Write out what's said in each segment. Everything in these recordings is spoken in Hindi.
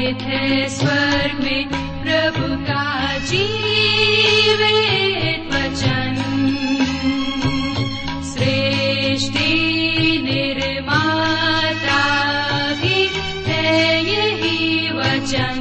स्थापित है स्वर्ग में प्रभु का जीवित वचन। सृष्टि निर्माता भी है यही वचन।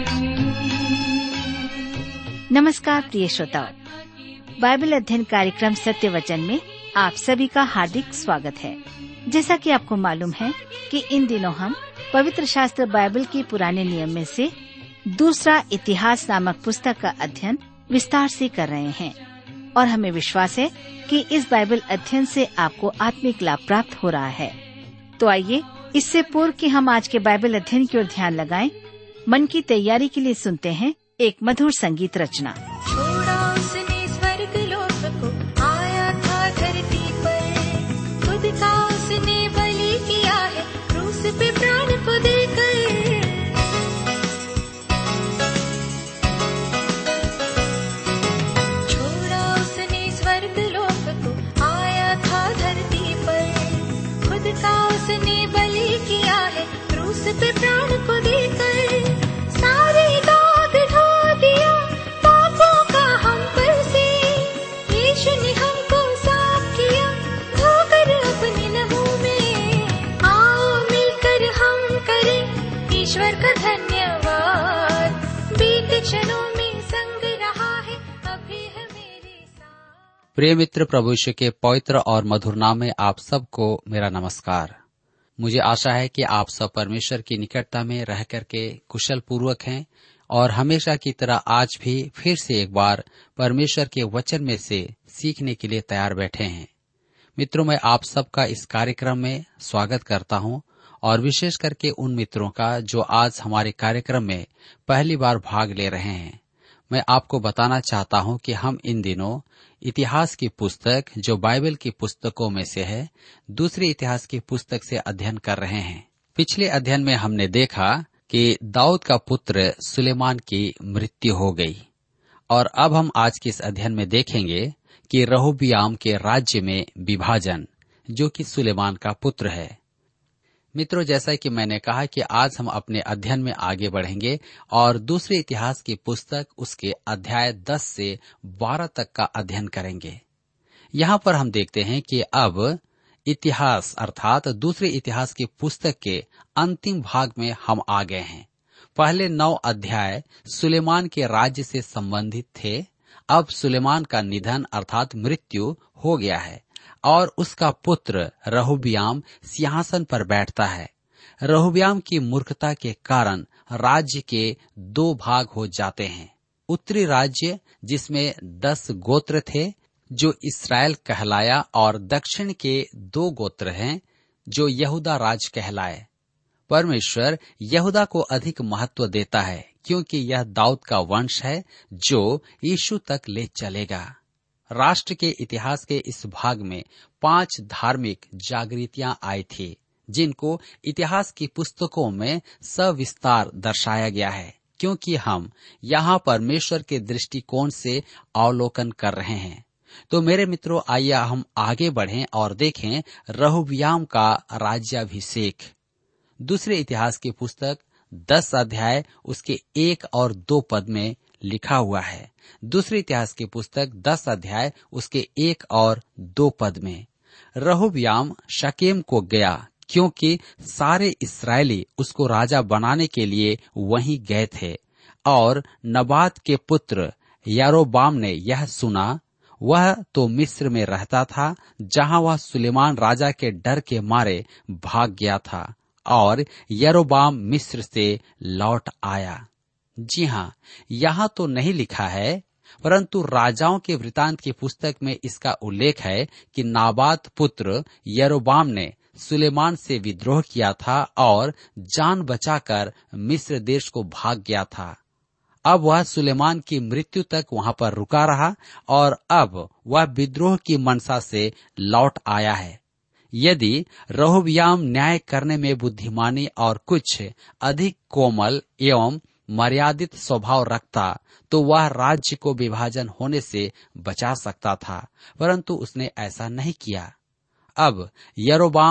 नमस्कार प्रिय श्रोताओ, बाइबल अध्ययन कार्यक्रम सत्य वचन में आप सभी का हार्दिक स्वागत है। जैसा कि आपको मालूम है कि इन दिनों हम पवित्र शास्त्र बाइबल के पुराने नियम में से दूसरा इतिहास नामक पुस्तक का अध्ययन विस्तार से कर रहे हैं और हमें विश्वास है कि इस बाइबल अध्ययन से आपको आत्मिक लाभ प्राप्त हो रहा है। तो आइए, इससे पूर्व कि हम आज के बाइबल अध्ययन की ओर ध्यान लगाएं, मन की तैयारी के लिए सुनते हैं एक मधुर संगीत रचना। छोड़ा उसने स्वर्ग लोक को, आया था धरती पर, खुद का उसने बलि किया है, क्रूस पे प्राण को देकर। छोड़ा उसने स्वर्ग लोक को, आया था धरती पर, खुद का उसने बलि किया है, क्रूस पे प्राण को देकर। सारे ईश्वर का धन्यवाद, बीते क्षणों में संग रहा है, अभी है मेरे साथ। प्रिय मित्र, प्रभु यीशु के पवित्र और मधुर नाम में आप सबको मेरा नमस्कार। मुझे आशा है कि आप सब परमेश्वर की निकटता में रह करके कुशल पूर्वक हैं और हमेशा की तरह आज भी फिर से एक बार परमेश्वर के वचन में से सीखने के लिए तैयार बैठे हैं। मित्रों, मैं आप सबका इस कार्यक्रम में स्वागत करता हूं और विशेष करके उन मित्रों का जो आज हमारे कार्यक्रम में पहली बार भाग ले रहे हैं। मैं आपको बताना चाहता हूं कि हम इन दिनों इतिहास की पुस्तक, जो बाइबल की पुस्तकों में से है, दूसरी इतिहास की पुस्तक से अध्ययन कर रहे हैं। पिछले अध्ययन में हमने देखा कि दाऊद का पुत्र सुलेमान की मृत्यु हो गई और अब हम आज के इस अध्ययन में देखेंगे कि रहोबियाम के राज्य में विभाजन, जो कि सुलेमान का पुत्र है। मित्रों, जैसा कि मैंने कहा कि आज हम अपने अध्ययन में आगे बढ़ेंगे और दूसरे इतिहास की पुस्तक उसके अध्याय 10 से 12 तक का अध्ययन करेंगे। यहाँ पर हम देखते हैं कि अब इतिहास अर्थात दूसरे इतिहास की पुस्तक के अंतिम भाग में हम आ गए हैं। पहले 9 अध्याय सुलेमान के राज्य से संबंधित थे। अब सुलेमान का निधन अर्थात मृत्यु हो गया है और उसका पुत्र रहोबियाम सिंहासन पर बैठता है। रहोबियाम की मूर्खता के कारण राज्य के 2 भाग हो जाते हैं। उत्तरी राज्य, जिसमें 10 गोत्र थे, जो इस्राएल कहलाया, और दक्षिण के 2 गोत्र हैं, जो यहूदा राज्य कहलाए। परमेश्वर यहूदा को अधिक महत्व देता है क्योंकि यह दाऊद का वंश है जो यीशु तक ले चलेगा। राष्ट्र के इतिहास के इस भाग में 5 धार्मिक जागृतियां आई थी, जिनको इतिहास की पुस्तकों में सविस्तार दर्शाया गया है, क्योंकि हम यहाँ परमेश्वर के दृष्टिकोण से अवलोकन कर रहे हैं। तो मेरे मित्रों, आइए हम आगे बढ़ें और देखें रहोबियाम का राज्याभिषेक। दूसरे इतिहास की पुस्तक 10 अध्याय उसके 1 और 2 पद में लिखा हुआ है। दूसरी इतिहास की पुस्तक 10 अध्याय उसके 1 और 2 पद में, रहोबियाम शकेम को गया क्योंकि सारे इस्राएली उसको राजा बनाने के लिए वहीं गए थे, और नबात के पुत्र यारोबाम ने यह सुना। वह तो मिस्र में रहता था, जहां वह सुलेमान राजा के डर के मारे भाग गया था, और यारोबाम मिस्र से लौट आया। जी हाँ, यहाँ तो नहीं लिखा है, परंतु राजाओं के वृतांत की पुस्तक में इसका उल्लेख है कि नाबात पुत्र यारोबाम ने सुलेमान से विद्रोह किया था और जान बचाकर मिस्र देश को भाग गया था। अब वह सुलेमान की मृत्यु तक वहां पर रुका रहा और अब वह विद्रोह की मनसा से लौट आया है। यदि रहोबियाम न्याय करने में बुद्धिमानी और कुछ अधिक कोमल एवं मर्यादित स्वभाव रखता तो वह राज्य को विभाजन होने से बचा सकता था, परंतु उसने ऐसा नहीं किया। अब यारोबाम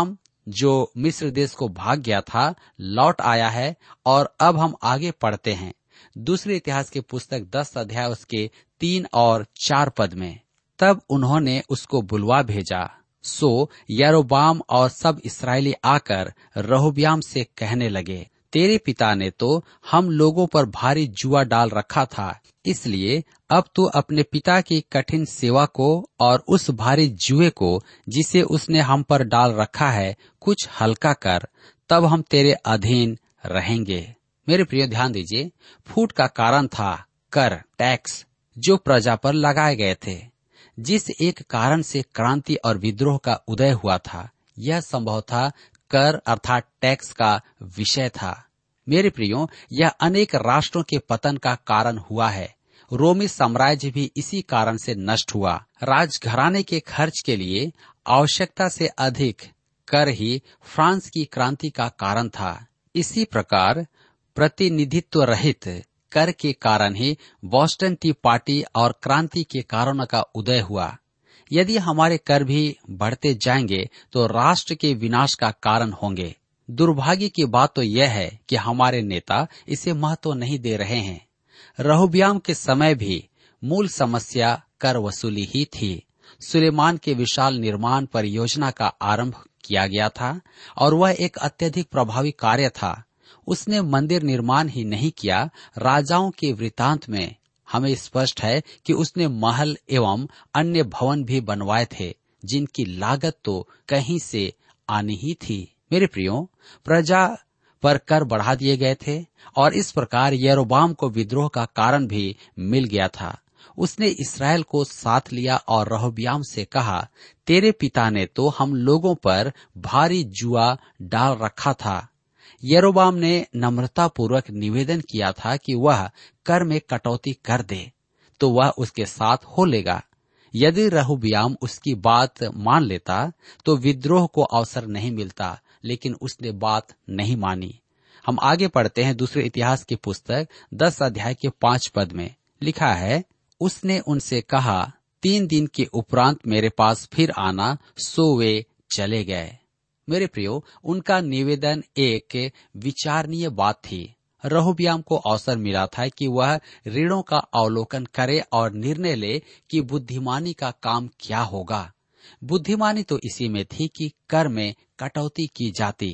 जो मिस्र देश को भाग गया था, लौट आया है। और अब हम आगे पढ़ते हैं दूसरे इतिहास की पुस्तक 10 अध्याय उसके 3 और 4 पद में। तब उन्होंने उसको बुलवा भेजा, सो यारोबाम और सब इस्राएली आकर रहोब्याम से कहने लगे, तेरे पिता ने तो हम लोगों पर भारी जुआ डाल रखा था, इसलिए अब तू अपने पिता की कठिन सेवा को और उस भारी जुए को जिसे उसने हम पर डाल रखा है कुछ हल्का कर, तब हम तेरे अधीन रहेंगे। मेरे प्रिय, ध्यान दीजिए, फूट का कारण था कर, टैक्स जो प्रजा पर लगाए गए थे। जिस एक कारण से क्रांति और विद्रोह का उदय हुआ था, यह संभव था कर अर्थात टैक्स का विषय था। मेरे प्रियो, यह अनेक राष्ट्रों के पतन का कारण हुआ है। रोमी साम्राज्य भी इसी कारण से नष्ट हुआ। राजघराने के खर्च के लिए आवश्यकता से अधिक कर ही फ्रांस की क्रांति का कारण था। इसी प्रकार प्रतिनिधित्व रहित कर के कारण ही बोस्टन टी पार्टी और क्रांति के कारणों का उदय हुआ। यदि हमारे कर भी बढ़ते जाएंगे तो राष्ट्र के विनाश का कारण होंगे। दुर्भाग्य की बात तो यह है कि हमारे नेता इसे महत्व नहीं दे रहे हैं। रहोब्याम के समय भी मूल समस्या कर वसूली ही थी। सुलेमान के विशाल निर्माण परियोजना का आरंभ किया गया था और वह एक अत्यधिक प्रभावी कार्य था। उसने मंदिर निर्माण ही नहीं किया, राजाओं के वृतांत में हमें स्पष्ट है कि उसने महल एवं अन्य भवन भी बनवाए थे, जिनकी लागत तो कहीं से आनी ही थी। मेरे प्रियो, प्रजा पर कर बढ़ा दिए गए थे और इस प्रकार यरोबाम को विद्रोह का कारण भी मिल गया था। उसने इस्राएल को साथ लिया और रहोब्याम से कहा, तेरे पिता ने तो हम लोगों पर भारी जुआ डाल रखा था। यरोबाम ने नम्रता पूर्वक निवेदन किया था कि वह कर में कटौती कर दे तो वह उसके साथ हो लेगा। यदि रहोब्याम उसकी बात मान लेता तो विद्रोह को अवसर नहीं मिलता, लेकिन उसने बात नहीं मानी। हम आगे पढ़ते हैं दूसरे इतिहास की पुस्तक 10 अध्याय के 5 पद में लिखा है, उसने उनसे कहा, 3 दिन के उपरांत मेरे पास फिर आना, सो वे चले गए। मेरे प्रियो, उनका निवेदन एक विचारणीय बात थी। रहोब्याम को अवसर मिला था कि वह ऋणों का अवलोकन करे और निर्णय ले कि बुद्धिमानी का काम क्या होगा। बुद्धिमानी तो इसी में थी कि कर में कटौती की जाती।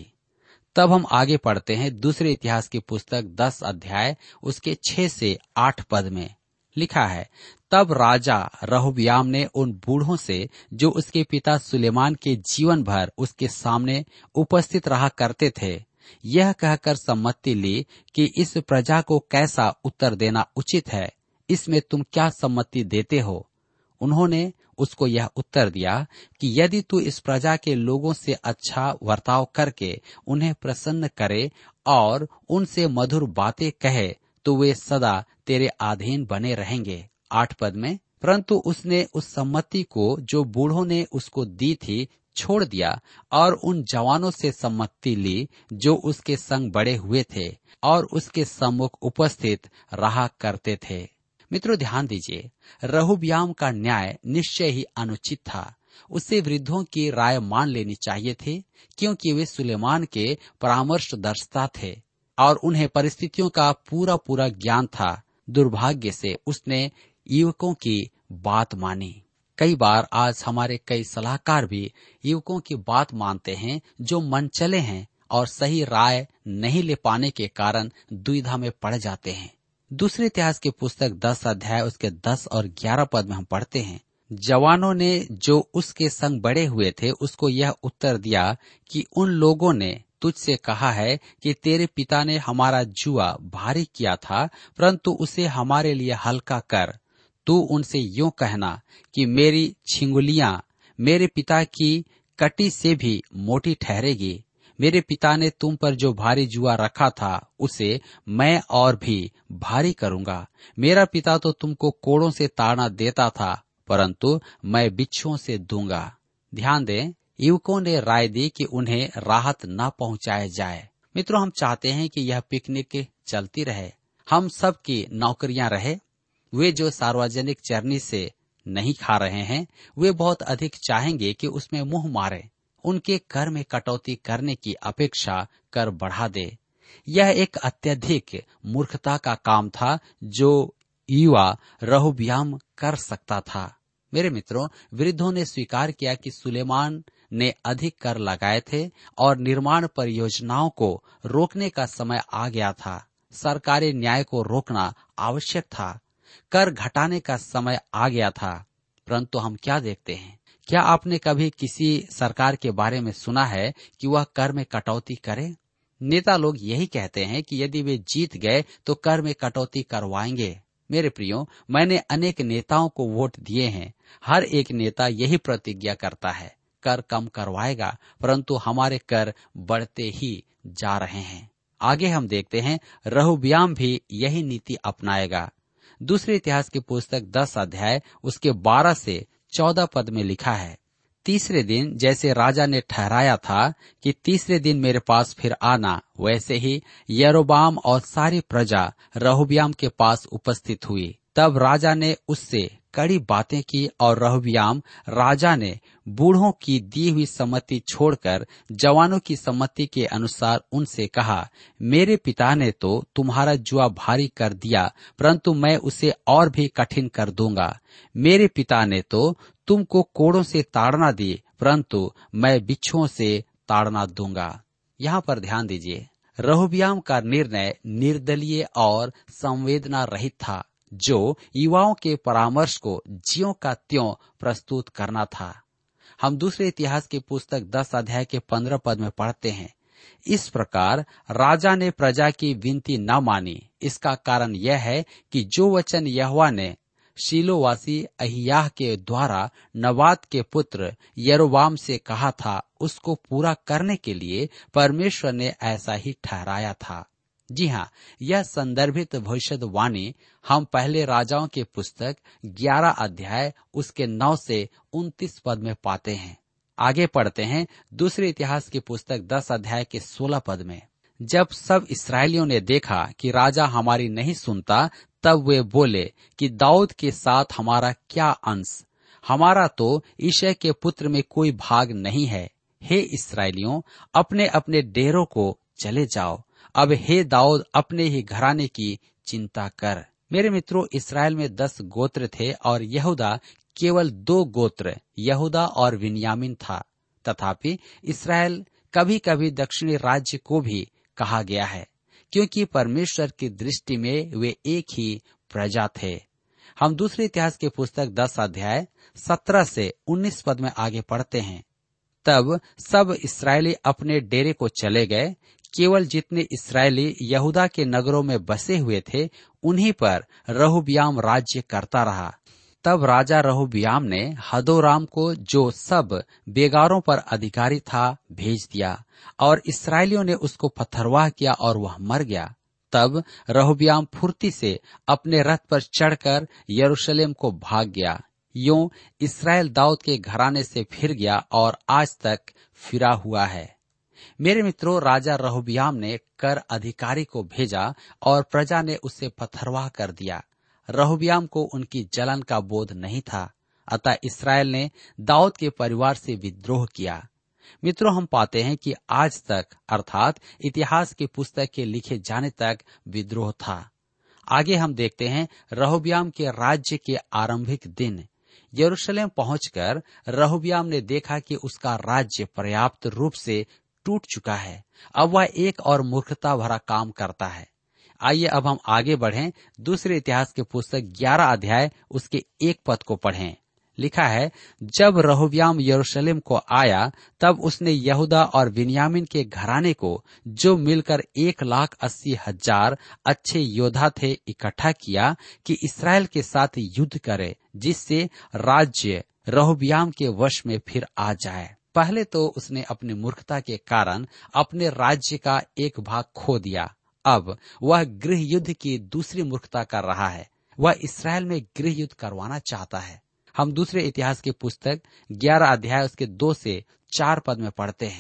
तब हम आगे पढ़ते हैं दूसरे इतिहास की पुस्तक 10 अध्याय उसके 6 से 8 पद में लिखा है, तब राजा रहोब्याम ने उन बूढ़ों से जो उसके पिता सुलेमान के जीवन भर उसके सामने उपस्थित रहा करते थे, यह कहकर सम्मति ली कि इस प्रजा को कैसा उत्तर देना उचित है, इसमें तुम क्या सम्मति देते हो। उन्होंने उसको यह उत्तर दिया कि यदि तू इस प्रजा के लोगों से अच्छा वर्ताव करके उन्हें प्रसन्न करे और उनसे मधुर बातें कहे तो वे सदा तेरे अधीन बने रहेंगे। 8 पद में, परंतु उसने उस सम्मति को जो बूढ़ों ने उसको दी थी छोड़ दिया और उन जवानों से सम्मति ली जो उसके संग बड़े हुए थे और उसके सम्मुख उपस्थित रहा करते थे। मित्रों, ध्यान दीजिए, रहोब्याम का न्याय निश्चय ही अनुचित था। उसे वृद्धों की राय मान लेनी चाहिए थी, क्योंकि वे सुलेमान के परामर्शदर्शिता थे और उन्हें परिस्थितियों का पूरा ज्ञान था। दुर्भाग्य से उसने युवकों की बात मानी। कई बार आज हमारे कई सलाहकार भी युवकों की बात मानते हैं जो मन चले हैं और सही राय नहीं ले पाने के कारण दुविधा में पड़ जाते हैं। दूसरे इतिहास की पुस्तक 10 अध्याय उसके 10 और 11 पद में हम पढ़ते हैं, जवानों ने जो उसके संग बड़े हुए थे उसको यह उत्तर दिया कि उन लोगों ने तुझसे कहा है कि तेरे पिता ने हमारा जुआ भारी किया था, परंतु उसे हमारे लिए हल्का कर। तू उनसे यूं कहना कि मेरी छिंगुलियां मेरे पिता की कटी से भी मोटी ठहरेगी। मेरे पिता ने तुम पर जो भारी जुआ रखा था उसे मैं और भी भारी करूंगा। मेरा पिता तो तुमको कोड़ों से ताड़ना देता था, परंतु मैं बिच्छुओं से दूंगा। ध्यान दें, युवकों ने राय दी कि उन्हें राहत न पहुंचाया जाए। मित्रों, हम चाहते हैं कि यह पिकनिक चलती रहे, हम सब की नौकरियां रहे। वे जो सार्वजनिक चरनी से नहीं खा रहे हैं, वे बहुत अधिक चाहेंगे कि उसमें मुंह मारे। उनके कर में कटौती करने की अपेक्षा कर बढ़ा दे। यह एक अत्यधिक मूर्खता का काम था जो युवा रहोबियाम कर सकता था। मेरे मित्रों, वृद्धों ने स्वीकार किया कि सुलेमान ने अधिक कर लगाए थे और निर्माण परियोजनाओं को रोकने का समय आ गया था। सरकारी न्याय को रोकना आवश्यक था। कर घटाने का समय आ गया था। परंतु हम क्या देखते हैं? क्या आपने कभी किसी सरकार के बारे में सुना है कि वह कर में कटौती करे? नेता लोग यही कहते हैं कि यदि वे जीत गए तो कर में कटौती करवाएंगे। मेरे प्रियो, मैंने अनेक नेताओं को वोट दिए हैं। हर एक नेता यही प्रतिज्ञा करता है, कर कम करवाएगा, परंतु हमारे कर बढ़ते ही जा रहे हैं। आगे हम देखते हैं रहोबियाम भी यही नीति अपनाएगा। दूसरे इतिहास की पुस्तक 10 अध्याय उसके 12 से 14 पद में लिखा है, तीसरे दिन जैसे राजा ने ठहराया था कि तीसरे दिन मेरे पास फिर आना, वैसे ही यरोबाम और सारी प्रजा रहोबियाम के पास उपस्थित हुई। तब राजा ने उससे कड़ी बातें की और रहोबियाम राजा ने बूढ़ों की दी हुई सम्मति छोड़कर जवानों की सम्मति के अनुसार उनसे कहा, मेरे पिता ने तो तुम्हारा जुआ भारी कर दिया, परंतु मैं उसे और भी कठिन कर दूंगा। मेरे पिता ने तो तुमको कोड़ों से ताड़ना दी, परंतु मैं बिच्छुओं से ताड़ना दूंगा। यहाँ पर ध्यान दीजिए, रहोबियाम का निर्णय निर्दलीय और संवेदना रहित था, जो युवाओं के परामर्श को ज्यों का त्यों प्रस्तुत करना था। हम दूसरे इतिहास की पुस्तक 10 अध्याय के 15 पद में पढ़ते हैं, इस प्रकार राजा ने प्रजा की विनती न मानी। इसका कारण यह है कि जो वचन यहोवा ने शीलोवासी अहिय्याह के द्वारा नबात के पुत्र यरोबाम से कहा था, उसको पूरा करने के लिए परमेश्वर ने ऐसा ही ठहराया था। जी हाँ, यह संदर्भित भविष्यवाणी हम पहले राजाओं की पुस्तक 11 अध्याय उसके 9 से 29 पद में पाते हैं। आगे पढ़ते हैं दूसरे इतिहास की पुस्तक 10 अध्याय के 16 पद में, जब सब इस्राएलियों ने देखा कि राजा हमारी नहीं सुनता, तब वे बोले कि दाऊद के साथ हमारा क्या अंश, हमारा तो यिशै के पुत्र में कोई भाग नहीं है। हे इस्राएलियों, अपने अपने डेरों को चले जाओ। अब हे दाऊद, अपने ही घराने की चिंता कर। मेरे मित्रों, इस्राएल में 10 गोत्र थे और यहूदा केवल 2 गोत्र यहूदा और बिन्यामीन था। तथापि इस्राएल कभी कभी दक्षिणी राज्य को भी कहा गया है, क्योंकि परमेश्वर की दृष्टि में वे एक ही प्रजा थे। हम दूसरे इतिहास की पुस्तक 10 अध्याय 17 से 19 पद में आगे पढ़ते हैं, तब सब इस्राएली अपने डेरे को चले गए। केवल जितने इस्राएली यहूदा के नगरों में बसे हुए थे, उन्हीं पर रहोबियाम राज्य करता रहा। तब राजा रहोबियाम ने हदोराम को, जो सब बेगारों पर अधिकारी था, भेज दिया और इस्राएलियों ने उसको पथरवाह किया और वह मर गया। तब रहोबियाम फुर्ती से अपने रथ पर चढ़कर यरूशलेम को भाग गया। यूं इस्राएल दाऊद के घराने से फिर गया और आज तक फिरा हुआ है। मेरे मित्रों, राजा रहोबियाम ने कर अधिकारी को भेजा और प्रजा ने उसे पथरवाह कर दिया। रहोबियाम को उनकी जलन का बोध नहीं था, अतः इस्राएल ने दाऊद के परिवार से विद्रोह किया। मित्रों, हम पाते हैं कि आज तक, अर्थात इतिहास की पुस्तक के लिखे जाने तक विद्रोह था। आगे हम देखते हैं रहोबियाम के राज्य के आरंभिक दिन। यरूशलेम पहुंचकर रहोबियाम ने देखा कि उसका राज्य पर्याप्त रूप से टूट चुका है। अब वह एक और मूर्खता भरा काम करता है। आइए अब हम आगे बढ़ें। दूसरे इतिहास की पुस्तक 11 अध्याय उसके 1 पद को पढ़ें। लिखा है, जब रहोबियाम यरूशलेम को आया, तब उसने यहूदा और बिन्यामीन के घराने को, जो मिलकर 1,80,000 अच्छे योद्धा थे, इकट्ठा किया कि इसराइल के साथ युद्ध करे, जिससे राज्य रहोबियाम के वश में फिर आ जाए। पहले तो उसने अपनी मूर्खता के कारण अपने राज्य का एक भाग खो दिया। अब वह गृह युद्ध की दूसरी मूर्खता कर रहा है। वह इसराइल में गृह युद्ध करवाना चाहता है। हम दूसरे इतिहास की पुस्तक 11 अध्याय उसके 2 से 4 पद में पढ़ते हैं,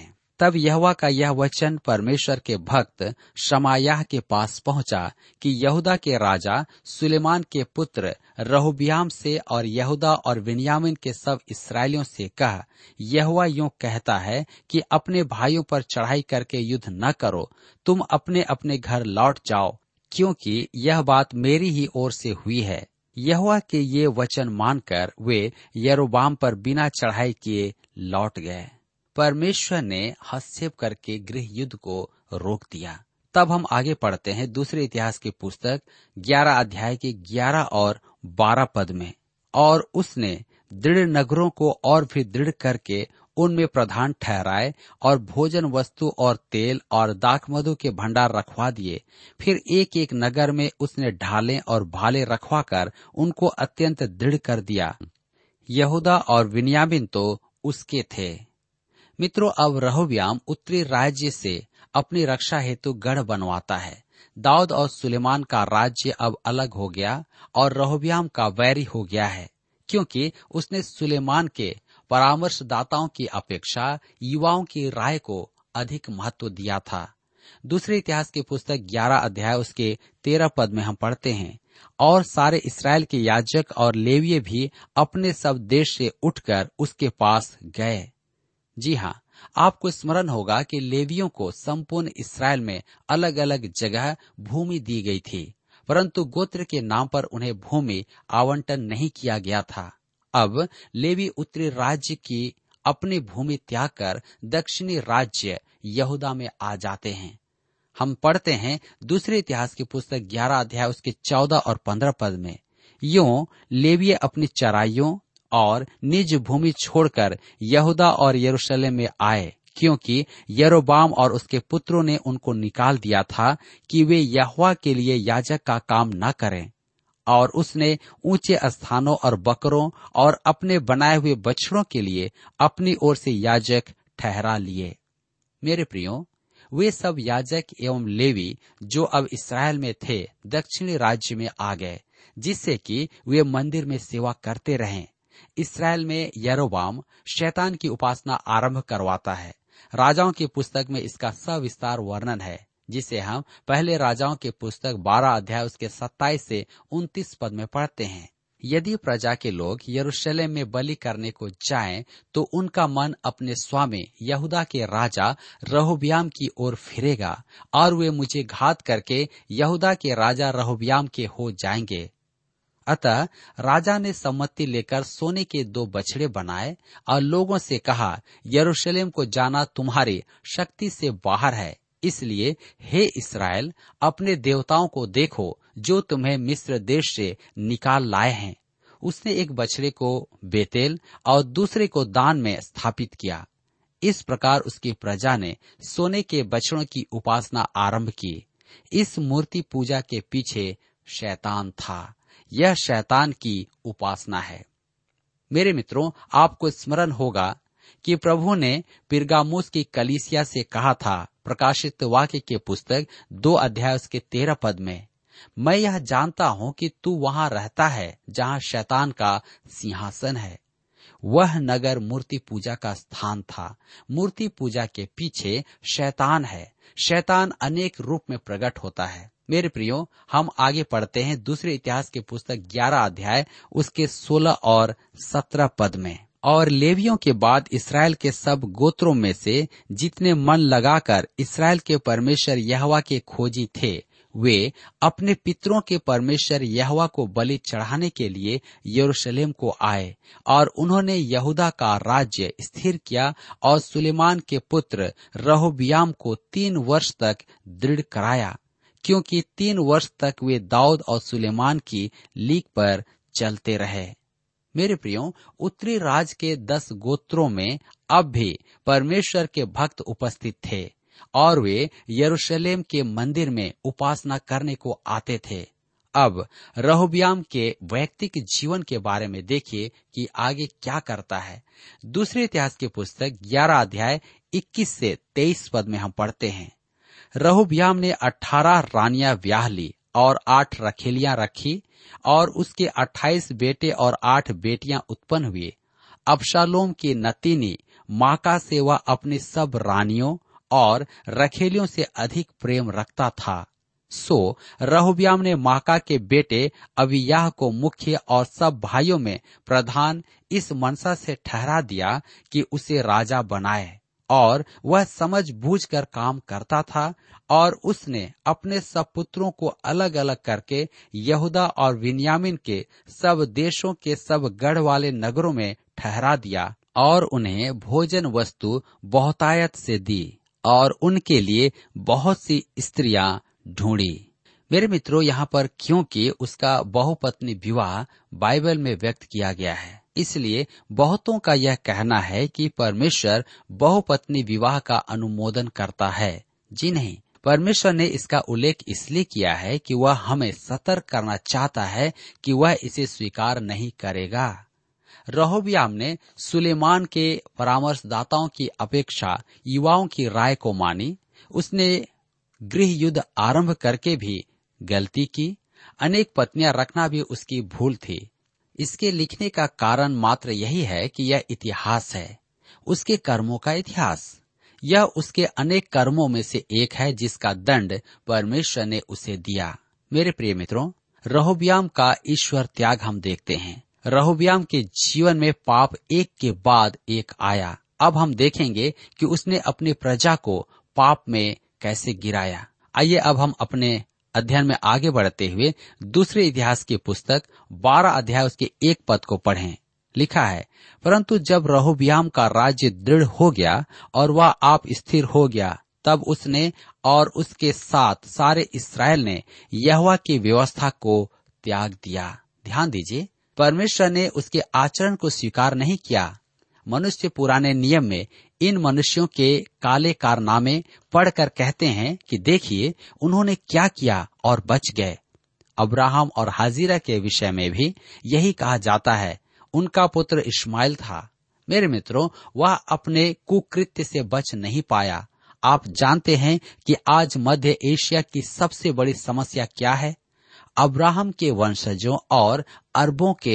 तब यहोवा का यह वचन परमेश्वर के भक्त शमायाह के पास पहुंचा कि यहूदा के राजा सुलेमान के पुत्र रहोबियाम से और यहूदा और बिन्यामीन के सब इस्राएलियों से कह, यहोवा यूं कहता है कि अपने भाइयों पर चढ़ाई करके युद्ध न करो, तुम अपने अपने घर लौट जाओ, क्योंकि यह बात मेरी ही ओर से हुई है। यहोवा के ये वचन मानकर वे यरोबाम पर बिना चढ़ाई किए लौट गए। परमेश्वर ने हस्तक्षेप करके गृह युद्ध को रोक दिया। तब हम आगे पढ़ते हैं दूसरे इतिहास की पुस्तक 11 अध्याय के 11 और 12 पद में। और उसने दृढ़ नगरों को और भी दृढ़ करके उनमें प्रधान ठहराए और भोजन वस्तु और तेल और दाखमधु के भंडार रखवा दिए। फिर एक एक नगर में उसने ढालें और भाले रखवा कर उनको अत्यंत दृढ़ कर दिया। यहूदा और बिन्यामीन तो उसके थे। मित्रों, अब रहोबियाम उत्तरी राज्य से अपनी रक्षा हेतु गढ़ बनवाता है। दाऊद और सुलेमान का राज्य अब अलग हो गया और रहोबियाम का वैरी हो गया है, क्योंकि उसने सुलेमान के परामर्शदाताओं की अपेक्षा युवाओं की राय को अधिक महत्व दिया था। दूसरे इतिहास की पुस्तक 11 अध्याय उसके 13 पद में हम पढ़ते हैं, और सारे इस्राएल के याजक और लेवीय भी अपने सब देश से उठकर उसके पास गए। जी हाँ, आपको स्मरण होगा कि लेवियों को संपूर्ण इस्राएल में अलग अलग जगह भूमि दी गई थी, परंतु गोत्र के नाम पर उन्हें भूमि आवंटन नहीं किया गया था। अब लेवी उत्तरी राज्य की अपनी भूमि त्याग कर दक्षिणी राज्य यहूदा में आ जाते हैं। हम पढ़ते हैं दूसरे इतिहास की पुस्तक 11 अध्याय उसके 14 और 15 पद में, यूं लेवीय अपनी चराइयों और निज भूमि छोड़कर यहूदा और यरूशलेम में आए, क्योंकि यरोबाम और उसके पुत्रों ने उनको निकाल दिया था कि वे यहोवा के लिए याजक का काम न करें। और उसने ऊंचे स्थानों और बकरों और अपने बनाए हुए बछड़ों के लिए अपनी ओर से याजक ठहरा लिए। मेरे प्रियो, वे सब याजक एवं लेवी जो अब इस्राएल में थे दक्षिणी राज्य में आ गए, जिससे कि वे मंदिर में सेवा करते रहें। इस्राएल में यरोबाम शैतान की उपासना आरंभ करवाता है। राजाओं की पुस्तक में इसका सविस्तार वर्णन है, जिसे हम पहले राजाओं की पुस्तक 12 अध्याय उसके 27 से 29 पद में पढ़ते हैं। यदि प्रजा के लोग यरूशलेम में बलि करने को जाएं, तो उनका मन अपने स्वामी यहूदा के राजा रहोबियाम की ओर फिरेगा और वे मुझे घात करके यहूदा के राजा रहोबियाम के हो जाएंगे। अतः राजा ने सम्मति लेकर सोने के 2 बछड़े बनाए और लोगों से कहा, यरूशलेम को जाना तुम्हारी शक्ति से बाहर है, इसलिए हे इस्राएल, अपने देवताओं को देखो जो तुम्हें मिस्र देश से निकाल लाए हैं। उसने एक बछड़े को बेतेल और दूसरे को दान में स्थापित किया। इस प्रकार उसकी प्रजा ने सोने के बछड़ों की उपासना आरंभ की। इस मूर्ति पूजा के पीछे शैतान था। यह शैतान की उपासना है। मेरे मित्रों, आपको स्मरण होगा कि प्रभु ने पिरगामुस की कलीसिया से कहा था, प्रकाशित वाक्य के पुस्तक 2 अध्याय उसके 13 पद में, मैं यह जानता हूं कि तू वहां रहता है जहां शैतान का सिंहासन है। वह नगर मूर्ति पूजा का स्थान था। मूर्ति पूजा के पीछे शैतान है। शैतान अनेक रूप में प्रकट होता है। मेरे प्रियो, हम आगे पढ़ते हैं दूसरे इतिहास की पुस्तक 11 अध्याय उसके 16 और 17 पद में, और लेवियों के बाद इसराइल के सब गोत्रों में से जितने मन लगाकर इसराइल के परमेश्वर यहोवा के खोजी थे, वे अपने पितरों के परमेश्वर यहोवा को बलि चढ़ाने के लिए यरूशलेम को आए, और उन्होंने यहूदा का राज्य स्थिर किया और सुलेमान के पुत्र रहोबियाम को 3 वर्ष तक दृढ़ कराया, क्योंकि 3 वर्ष तक वे दाऊद और सुलेमान की लीक पर चलते रहे। मेरे प्रियो, उत्तरी राज के 10 गोत्रों में अब भी परमेश्वर के भक्त उपस्थित थे और वे यरूशलेम के मंदिर में उपासना करने को आते थे। अब रहोबियाम के वैयक्तिक जीवन के बारे में देखिए कि आगे क्या करता है। दूसरे इतिहास की पुस्तक 11 अध्याय 21 से 23 पद में हम पढ़ते हैं, रहोबियाम ने 18 रानियां ब्याह ली और 8 रखेलियां रखी, और उसके 28 बेटे और 8 बेटियां उत्पन्न हुए। अबशालोम की नतीनी माका से वह अपनी सब रानियों और रखेलियों से अधिक प्रेम रखता था। सो रहोब्याम ने माका के बेटे अबिय्याह को मुख्य और सब भाइयों में प्रधान इस मनसा से ठहरा दिया कि उसे राजा बनाए, और वह समझ बूझ कर काम करता था। और उसने अपने सब पुत्रों को अलग अलग करके यहूदा और बिन्यामीन के सब देशों के सब गढ़ वाले नगरों में ठहरा दिया, और उन्हें भोजन वस्तु बहुतायत से दी, और उनके लिए बहुत सी स्त्रियां ढूंढी। मेरे मित्रों, यहाँ पर क्योंकि उसका बहुपत्नी विवाह बाइबल में व्यक्त किया गया है, इसलिए बहुतों का यह कहना है कि परमेश्वर बहुपत्नी विवाह का अनुमोदन करता है। जी नहीं, परमेश्वर ने इसका उल्लेख इसलिए किया है कि वह हमें सतर्क करना चाहता है कि वह इसे स्वीकार नहीं करेगा। रहोब्याम ने सुलेमान के परामर्शदाताओं की अपेक्षा युवाओं की राय को मानी। उसने गृह युद्ध आरंभ करके भी गलती की। अनेक पत्नियां रखना भी उसकी भूल थी। इसके लिखने का कारण मात्र यही है कि यह इतिहास है, उसके कर्मों का इतिहास। यह उसके अनेक कर्मों में से एक है जिसका दंड परमेश्वर ने उसे दिया। मेरे प्रिय मित्रों, रहोब्याम का ईश्वर त्याग हम देखते हैं। रहोब्याम के जीवन में पाप एक के बाद एक आया। अब हम देखेंगे कि उसने अपनी प्रजा को पाप में कैसे गिराया। आइए अब हम अपने अध्ययन में आगे बढ़ते हुए दूसरे इतिहास की पुस्तक 12 अध्याय उसके 1 पद को पढ़ें। लिखा है, परंतु जब रहोब्याम का राज्य दृढ़ हो गया और वह आप स्थिर हो गया, तब उसने और उसके साथ सारे इस्राएल ने यहोवा की व्यवस्था को त्याग दिया। ध्यान दीजिए, परमेश्वर ने उसके आचरण को स्वीकार नहीं किया। मनुष्य पुराने नियम में इन मनुष्यों के काले कारनामे पढ़कर कहते हैं कि देखिए उन्होंने क्या किया और बच गए। अब्राहम और हाजिरा के विषय में भी यही कहा जाता है। उनका पुत्र इश्माइल था। मेरे मित्रों, वह अपने कुकृत्य से बच नहीं पाया। आप जानते हैं कि आज मध्य एशिया की सबसे बड़ी समस्या क्या है? अब्राहम के वंशजों और अरबों के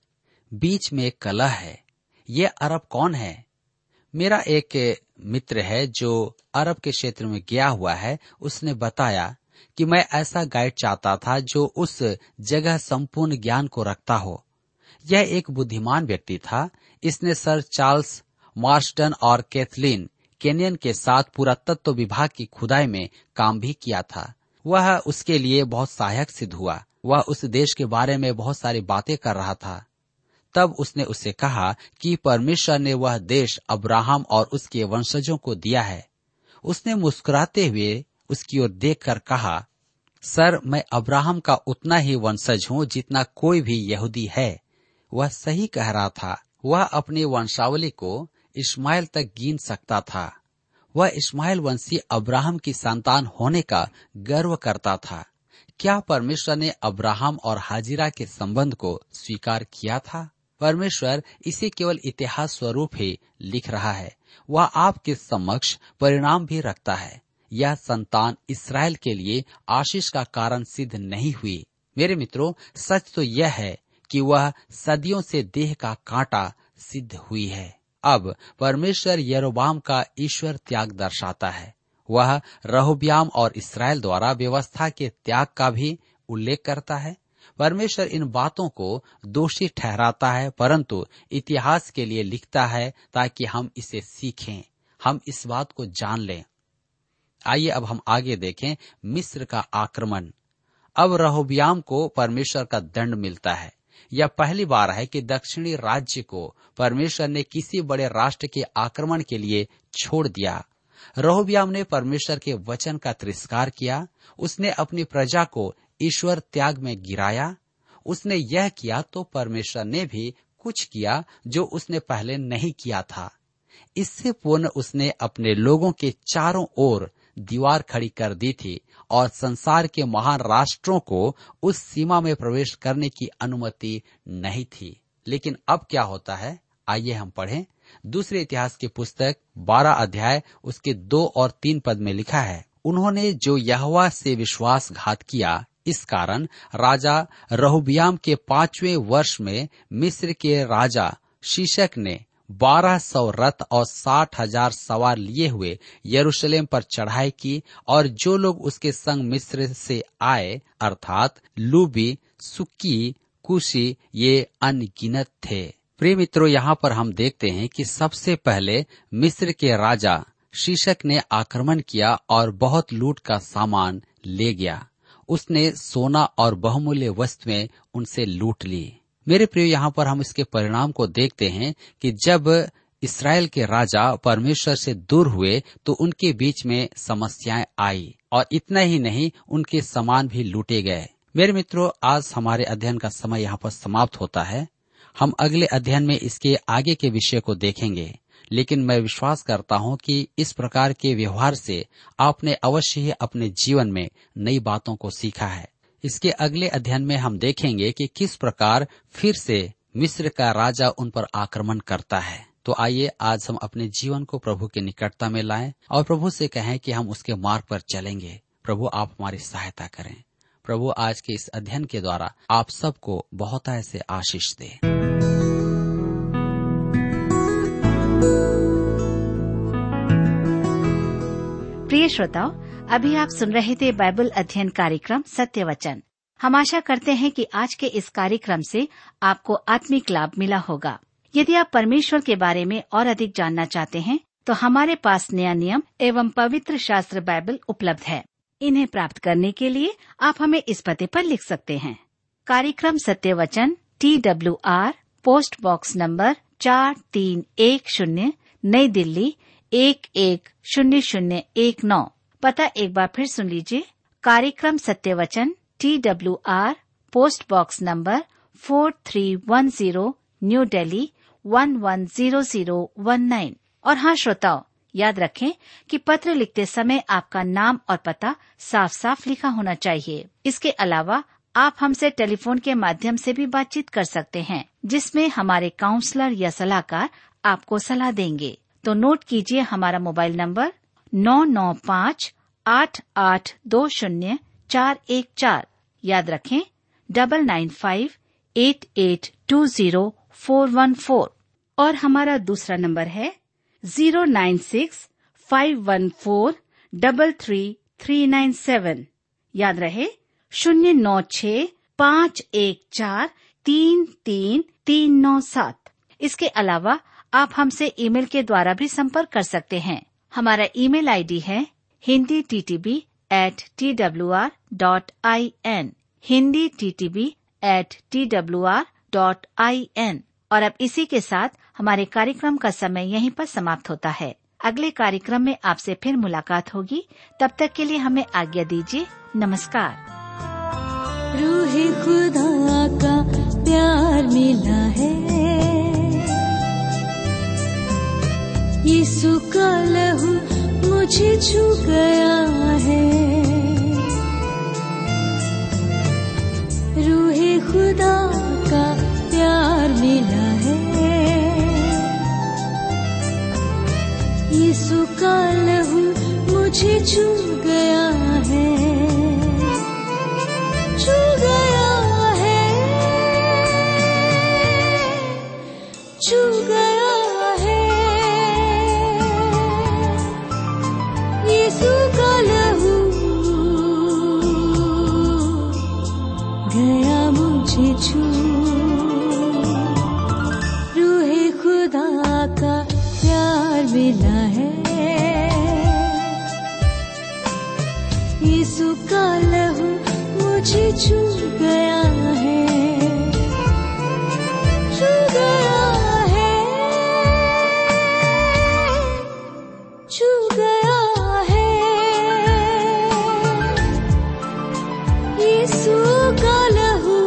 बीच में कलह है। ये अरब कौन है? मेरा एक मित्र है जो अरब के क्षेत्र में गया हुआ है। उसने बताया कि मैं ऐसा गाइड चाहता था जो उस जगह संपूर्ण ज्ञान को रखता हो। यह एक बुद्धिमान व्यक्ति था। इसने सर चार्ल्स मार्शडन और कैथलीन केनियन के साथ पुरातत्व विभाग की खुदाई में काम भी किया था। वह उसके लिए बहुत सहायक सिद्ध हुआ। वह उस देश के बारे में बहुत सारी बातें कर रहा था। तब उसने उससे कहा कि परमेश्वर ने वह देश अब्राहम और उसके वंशजों को दिया है। उसने मुस्कुराते हुए उसकी ओर देखकर कहा, सर, मैं अब्राहम का उतना ही वंशज हूँ जितना कोई भी यहूदी है। वह सही कह रहा था। वह अपनी वंशावली को इस्माइल तक गिन सकता था। वह इस्माइल वंशी अब्राहम की संतान होने का गर्व करता था। क्या परमेश्वर ने अब्राहम और हाजिरा के संबंध को स्वीकार किया था? परमेश्वर इसे केवल इतिहास स्वरूप ही लिख रहा है। वह आपके समक्ष परिणाम भी रखता है। यह संतान इस्राएल के लिए आशीष का कारण सिद्ध नहीं हुई। मेरे मित्रों, सच तो यह है कि वह सदियों से देह का कांटा सिद्ध हुई है। अब परमेश्वर यरोबाम का ईश्वर त्याग दर्शाता है। वह रहोब्याम और इस्राएल द्वारा व्यवस्था के त्याग का भी उल्लेख करता है। परमेश्वर इन बातों को दोषी ठहराता है, परंतु इतिहास के लिए लिखता है ताकि हम इसे सीखें, हम इस बात को जान लें। आइए अब हम आगे देखें मिस्र का आक्रमण। अब रहोब्याम को परमेश्वर का दंड मिलता है। यह पहली बार है कि दक्षिणी राज्य को परमेश्वर ने किसी बड़े राष्ट्र के आक्रमण के लिए छोड़ दिया। रहोब्याम ने परमेश्वर के वचन का तिरस्कार किया। उसने अपनी प्रजा को ईश्वर त्याग में गिराया। उसने यह किया तो परमेश्वर ने भी कुछ किया जो उसने पहले नहीं किया था। इससे पूर्व उसने अपने लोगों के चारों ओर दीवार खड़ी कर दी थी और संसार के महान राष्ट्रों को उस सीमा में प्रवेश करने की अनुमति नहीं थी। लेकिन अब क्या होता है? आइए हम पढ़ें। दूसरे इतिहास की पुस्तक 12 अध्याय उसके 2 और 3 पद में लिखा है, उन्होंने जो यहोवा से विश्वासघात किया, इस कारण राजा रहोब्याम के 5वें वर्ष में मिस्र के राजा शीशक ने 1200 रथ और 60,000 सवार लिए हुए यरूशलेम पर चढ़ाई की, और जो लोग उसके संग मिस्र से आए अर्थात लूबी, सुक्की, कुशी, ये अनगिनत थे। प्रिय मित्रों, यहाँ पर हम देखते हैं कि सबसे पहले मिस्र के राजा शीशक ने आक्रमण किया और बहुत लूट का सामान ले गया। उसने सोना और बहुमूल्य वस्तुएं उनसे लूट ली। मेरे प्रिय, यहाँ पर हम इसके परिणाम को देखते हैं कि जब इस्राएल के राजा परमेश्वर से दूर हुए तो उनके बीच में समस्याएं आई, और इतना ही नहीं, उनके सामान भी लूटे गए। मेरे मित्रों, आज हमारे अध्ययन का समय यहाँ पर समाप्त होता है। हम अगले अध्ययन में इसके आगे के विषय को देखेंगे, लेकिन मैं विश्वास करता हूँ कि इस प्रकार के व्यवहार से आपने अवश्य ही अपने जीवन में नई बातों को सीखा है। इसके अगले अध्ययन में हम देखेंगे कि किस प्रकार फिर से मिस्र का राजा उन पर आक्रमण करता है। तो आइए आज हम अपने जीवन को प्रभु की निकटता में लाएं और प्रभु से कहें कि हम उसके मार्ग पर चलेंगे। प्रभु, आप हमारी सहायता करें। प्रभु, आज के इस अध्ययन के द्वारा आप सबको बहुत ऐसे आशीष दे। प्रिय श्रोताओ, अभी आप सुन रहे थे बाइबल अध्ययन कार्यक्रम सत्य वचन। हम आशा करते हैं कि आज के इस कार्यक्रम से आपको आत्मिक लाभ मिला होगा। यदि आप परमेश्वर के बारे में और अधिक जानना चाहते हैं तो हमारे पास नया नियम एवं पवित्र शास्त्र बाइबल उपलब्ध है। इन्हें प्राप्त करने के लिए आप हमें इस पते पर लिख सकते हैं। कार्यक्रम Satya Vachan, TWR, post box number 4310, नई दिल्ली 110019। पता एक बार फिर सुन लीजिए। कार्यक्रम Satya Vachan, TWR, post box number 4310, new Delhi 110019। और हाँ श्रोताओ, याद रखें कि पत्र लिखते समय आपका नाम और पता साफ साफ लिखा होना चाहिए। इसके अलावा आप हमसे टेलीफोन के माध्यम से भी बातचीत कर सकते हैं, जिसमें हमारे काउंसलर या सलाहकार आपको सलाह देंगे। तो नोट कीजिए हमारा मोबाइल नंबर 9958820414। याद रखें 9958820414। और हमारा दूसरा नंबर है 09651433397। याद रहे 09651433397। इसके अलावा आप हमसे ईमेल के द्वारा भी संपर्क कर सकते हैं। हमारा ईमेल आईडी है hinditb@twr.in, hinditb@twr.in। और अब इसी के साथ हमारे कार्यक्रम का समय यहीं पर समाप्त होता है। अगले कार्यक्रम में आपसे फिर मुलाकात होगी। तब तक के लिए हमें आज्ञा दीजिए। नमस्कार। रूहे खुदा का प्यार मिला है, यीशु का लहू मुझे छू गया है। रूहे खुदा का प्यार मिला है, यीशु का लहू मुझे छू गया है, छू गया है, छू गया है। यीशु का लहू गया मुझे छू। रूहे खुदा का प्यार मिला है, यीशु का लहू मुझे छू गया है, छू गया है, छू गया है। यीशु का लहू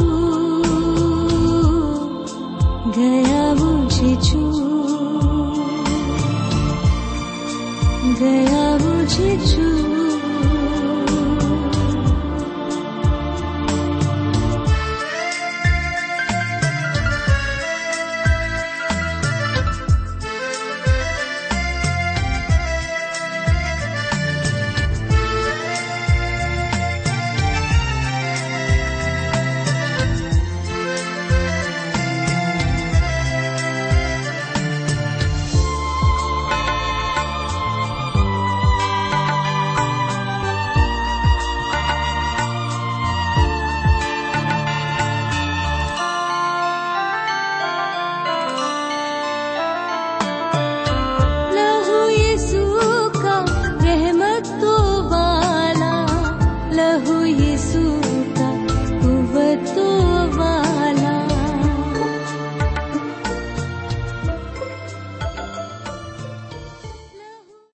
गया मुझे छू, गया मुझे छू।